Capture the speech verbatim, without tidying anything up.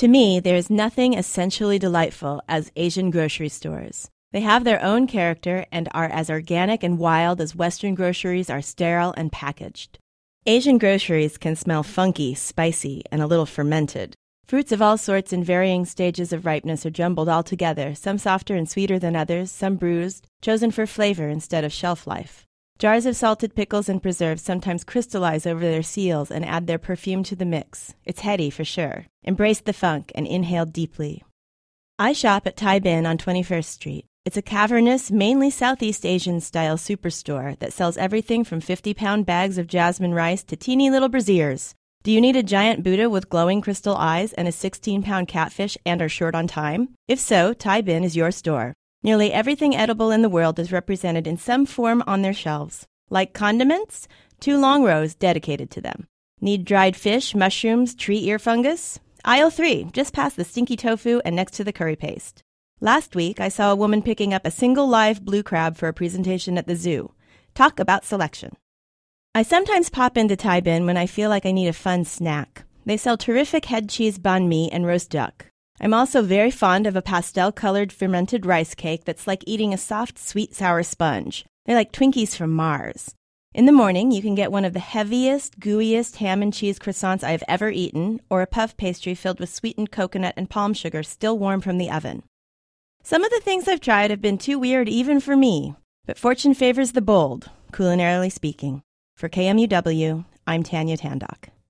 To me, there is nothing essentially delightful as Asian grocery stores. They have their own character and are as organic and wild as Western groceries are sterile and packaged. Asian groceries can smell funky, spicy, and a little fermented. Fruits of all sorts in varying stages of ripeness are jumbled all together, some softer and sweeter than others, some bruised, chosen for flavor instead of shelf life. Jars of salted pickles and preserves sometimes crystallize over their seals and add their perfume to the mix. It's heady for sure. Embrace the funk and inhale deeply. I shop at Thai Bin on twenty-first Street. It's a cavernous, mainly Southeast Asian-style superstore that sells everything from fifty-pound bags of jasmine rice to teeny little braziers. Do you need a giant Buddha with glowing crystal eyes and a sixteen-pound catfish and are short on time? If so, Thai Bin is your store. Nearly everything edible in the world is represented in some form on their shelves. Like condiments, two long rows dedicated to them. Need dried fish, mushrooms, tree ear fungus? Aisle three, just past the stinky tofu and next to the curry paste. Last week, I saw a woman picking up a single live blue crab for a presentation at the zoo. Talk about selection. I sometimes pop into Thai Bin when I feel like I need a fun snack. They sell terrific head cheese banh mi and roast duck. I'm also very fond of a pastel-colored fermented rice cake that's like eating a soft, sweet, sour sponge. They're like Twinkies from Mars. In the morning, you can get one of the heaviest, gooeyest ham and cheese croissants I've ever eaten, or a puff pastry filled with sweetened coconut and palm sugar still warm from the oven. Some of the things I've tried have been too weird even for me, but fortune favors the bold, culinarily speaking. For K M U W, I'm Tanya Tandock.